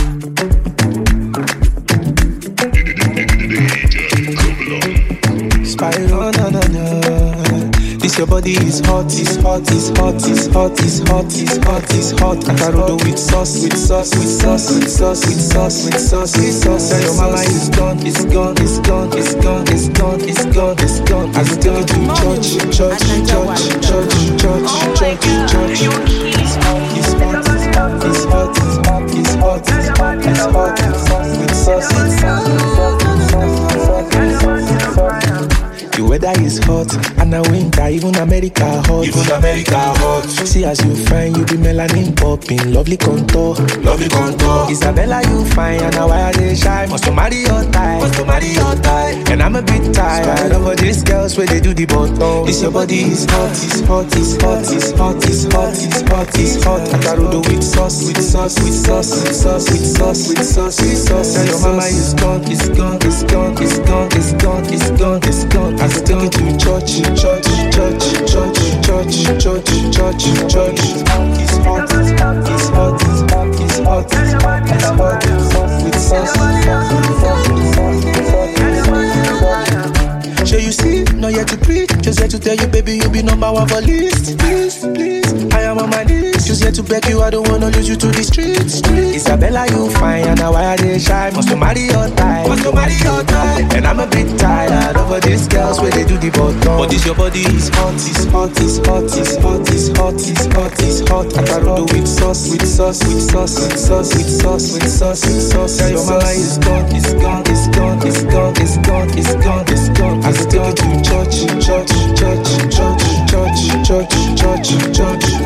Spyro, na na na. This your body is hot, is hot, is hot, is hot, is hot, is hot, is hot. Akarodo with sauce, with sauce, with sauce, with sauce, with sauce, with sauce, with sauce. Tell your mama it's gone, it's gone, it's gone, it's gone, it's gone, it's gone, it's gone. I will take you to church, church, church, church, church, church, church. It's hot, it's hot, it's hot, it's hot, it's hot, it's hot, it's hot, it's hot, with sauce, with sauce, with sauce, with sauce, with sauce, with sauce, with sauce. The weather is hot, and a winter, even America hot. Even America hot. See as you fine, you be melanin popping, lovely contour, lovely contour. Isabella, you fine, and now why they shy? Must to marry your type, must to marry your type. And I'm a bit tired of all these girls where they do the bottom. This your body is hot, is hot, is hot, is hot, is hot, is hot, is hot. Akarodo with sauce, with sauce, with sauce, with sauce, with sauce, with sauce, with sauce. Tell your mama it's gone, it's gone, it's gone, it's gone, it's gone, it's gone, it's gone. I will take you to church, church, church, church, church, church, church, church. It's hot, it's hot, it's hot, it's hot, it's hot, it's hot, it's hot, it's hot, with sauce, with sauce, with sauce, with sauce, with sauce. Sure you see, not yet to preach, just here to tell you, baby, you be number one for list. Please, please, I am on my knees. Just here to beg you, I don't wanna lose you to the streets. Isabella, you fine, and now why are they shy? Must to marry your type, must to marry your type. And I'm a bit tired of all these girls where they do the bottom. But this your body is hot, is hot, is hot, is hot, is hot, is hot, is hot. Akarodo with sauce, with sauce, with sauce, with sauce, with sauce, with sauce, with sauce. Tell your mama it's gone, it's gone, it's gone, it's gone, it's gone, it's gone, it's gone. I will take you to church, church, church, church, church, church, church, church.